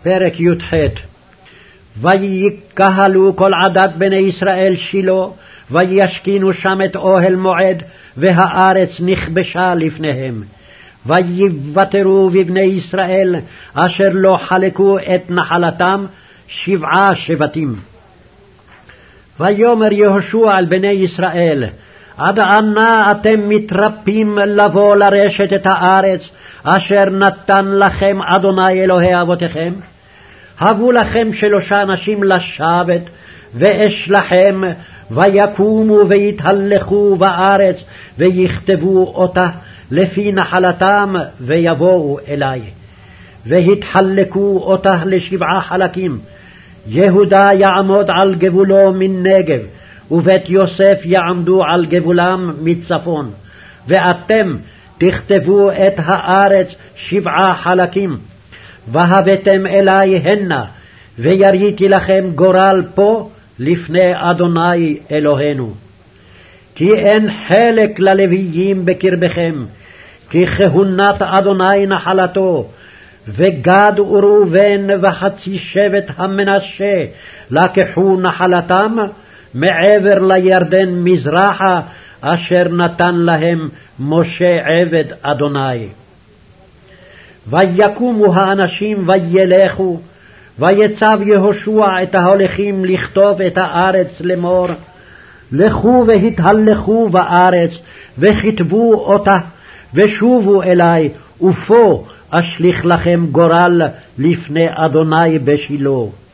פרק י"ח. ויקהלו כל עדת בני ישראל שילה, וישכינו שם את אוהל מועד, והארץ נכבשה לפניהם. ויוותרו בבני ישראל אשר לא חלקו את נחלתם 7 שבטים. ויאמר יהושע אל בני ישראל, עד אנה אתם מתרפים לבוא לרשת את הארץ אשר נתן לכם אדוני אלוהי אבותיכם? הבו לכם 3 אנשים לשבת, ואשלחם, ויקומו ויתהלכו בארץ, ויכתבו אותה לפי נחלתם, ויבואו אלי. והתחלקו אותה ל7 חלקים. יהודה יעמוד על גבולו מנגב, ובית יוסף יעמדו על גבולם מצפון. ואתם תכתבו את הארץ 7 חלקים, והבאתם אלי הנה, ויריתי לכם גורל פה לפני אדוני אלוהינו. כי אין חלק ללוויים בקרבכם, כי כהונת אדוני נחלתו, וגד וראובן וחצי שבט המנשה לקחו נחלתם מעבר לירדן מזרחה, אשר נתן להם משה עבד אדוני. ויקומו האנשים וילכו, ויצב יהושע את ההולכים לכתוב את הארץ לאמור, לכו והתהלכו בארץ, וכתבו אותה, ושובו אלי, ופה אשליך לכם גורל לפני אדוני בשילה.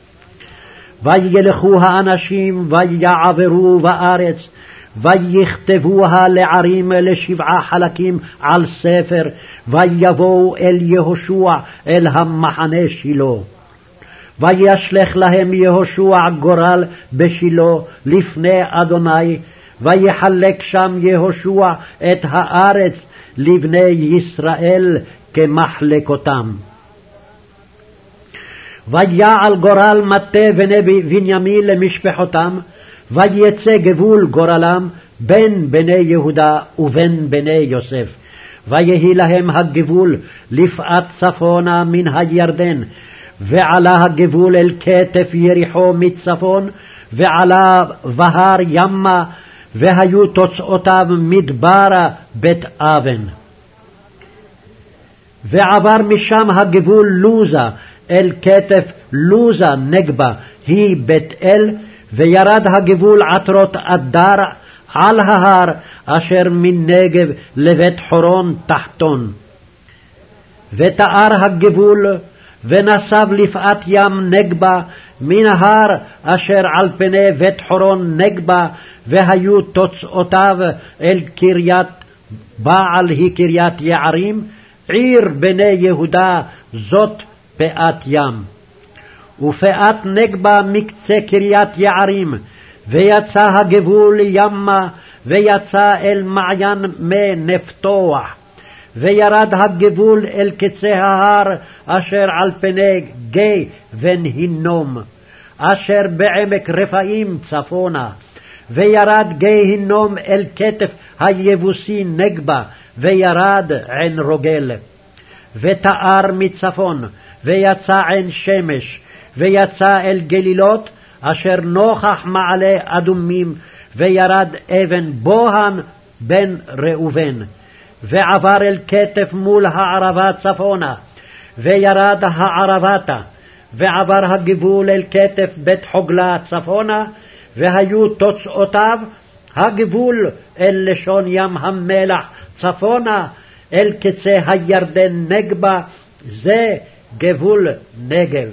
וילכו האנשים ויעברו בארץ, ויכתבוה לערים ל7 חלקים על ספר, ויבואו אל יהושע אל המחנה שילה. וישלח להם יהושע גורל בשילה לפני אדוני, ויחלק שם יהושע את הארץ לבני ישראל כמחלקותם. ויעל גורל מטה בני בנימין למשפחותם, ויצא גבול גורלם בין בני יהודה ובין בני יוסף. ויהי להם הגבול לפאת צפונה מן הירדן, ועלה הגבול אל כתף יריחו מצפון, ועלה בהר ימה, והיו תוצאותיו מדברה בית אבן. ועבר משם הגבול לוזה אל כתף לוזה נגבה, היא בית אל, וירד הגבול עטרות אדר על ההר אשר מנגב לבית חורון תחתון. ותאר הגבול, ונסב לפאת ים נגבה מן ההר אשר על פני בית חורון נגבה, והיו תוצאותיו אל קריית בעל היא קריית יערים, עיר בני יהודה, זאת פאת ים. ופאת נגבה מקצה קריית יערים, ויצא הגבול ימה, ויצא אל מעיין מי נפתוח. וירד הגבול אל קצה ההר אשר על פני גיא בן הינום, אשר בעמק רפאים צפונה. וירד גיא הינום אל כתף היבוסי נגבה, וירד עין רוגל. ותאר מצפון, ויצא עין שמש, ויצא אל גלילות, אשר נוכח מעלה אדומים, וירד אבן בוהן בן ראובן. ועבר אל כתף מול הערבה צפונה, וירד הערבתה, ועבר הגבול אל כתף בית חוגלה צפונה, והיו תוצאותיו הגבול אל לשון ים המלח צפונה, אל קצה הירדן נגבה, זה גבול נגב.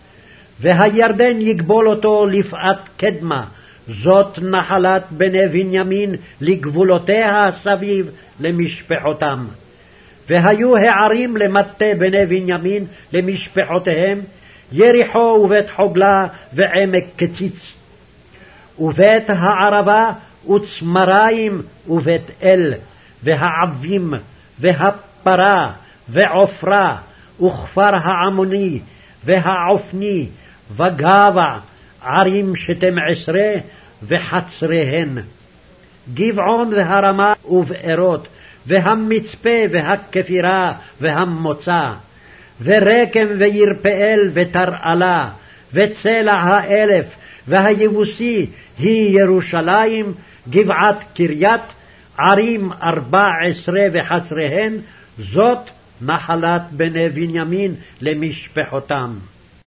והירדן יגבול אותו לפאת קדמה, זאת נחלת בני בנימין לגבולותיה סביב למשפחותם. והיו הערים למטה בני בנימין למשפחותיהם, יריחו ובית חוגלה ועמק קציץ, ובית הערבה וצמריים ובית אל, והעבים והפרה ועופרה, וכפר העמוני והעופני וגבע, ערים 12 וחצריהן. גבעון והרמה ובארות, והמצפה והכפירה והמוצא. ורקם וירפאל ותרעלה, וצלע האלף והיבוסי היא ירושלים, גבעת קריית, ערים 14 וחצריהן, זאת נחלת בני בנימין למשפחותם.